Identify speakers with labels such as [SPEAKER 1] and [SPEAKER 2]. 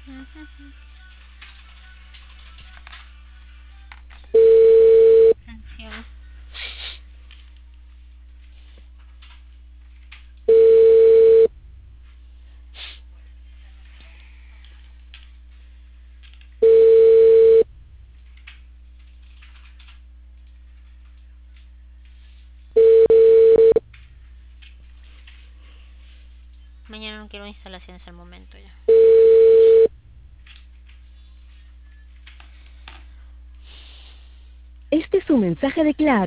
[SPEAKER 1] Canción. Mañana no quiero instalaciones al momento ya.
[SPEAKER 2] Este es un mensaje de Claro.